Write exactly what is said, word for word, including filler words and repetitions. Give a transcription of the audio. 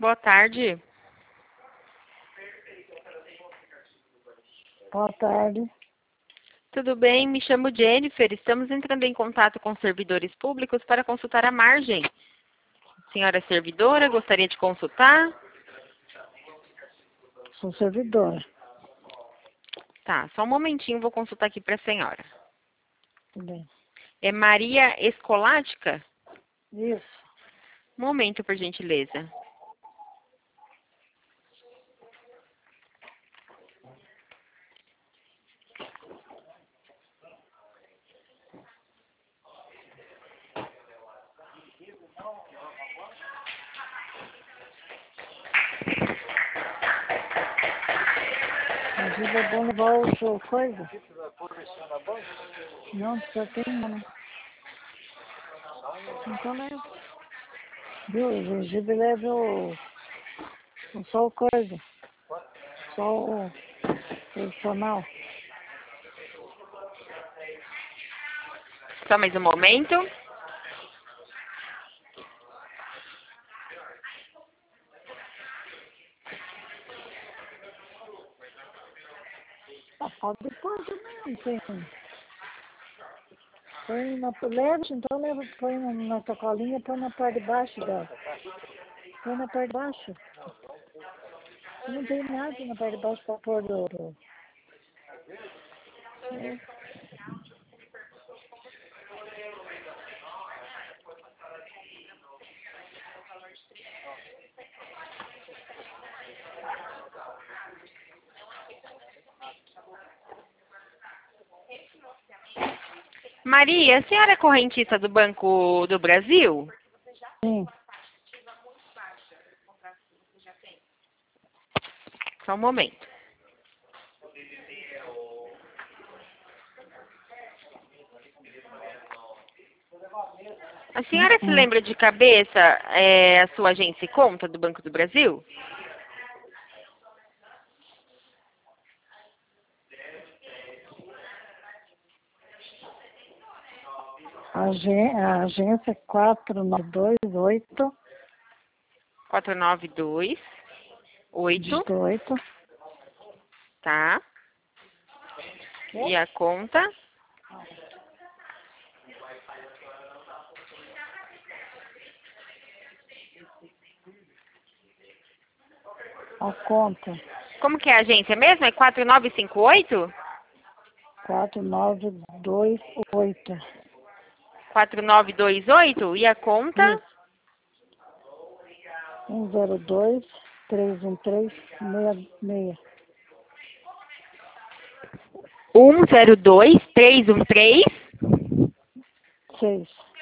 Boa tarde. Boa tarde. Tudo bem? Me chamo Jennifer. Estamos entrando em contato com servidores públicos para consultar a margem. Senhora servidora, gostaria de consultar? Sou servidora. Tá, só um momentinho, vou consultar aqui para a senhora. Tudo bem. É Maria Escolática? Isso. Um momento, por gentileza. Mas é bom levar o seu coisa? Não, só tem uma. Então leva. Viu? O gengibre leva o... o- só o coisa. Só o tradicional. Só mais um momento. Ah, pode depois também, tem. Põe na... Leva, então leva, põe na, na sacolinha, põe na parte de baixo dela. Põe na parte de baixo. Não tem nada na parte de baixo para pôr do... do- É. Maria, a senhora é correntista do Banco do Brasil? Sim. Só um momento. A senhora se Uhum. lembra de cabeça é, a sua agência e conta do Banco do Brasil? Agen- a agência é quatro nove dois oito, quatro nove dois oito, dígito oito. tá? E a conta? A conta Como que é a agência mesmo? É quatro nove cinco oito? quatro nove dois oito. quatro nove dois oito? E a conta? Isso. um zero dois três um três seis seis. um zero dois três um três? seis.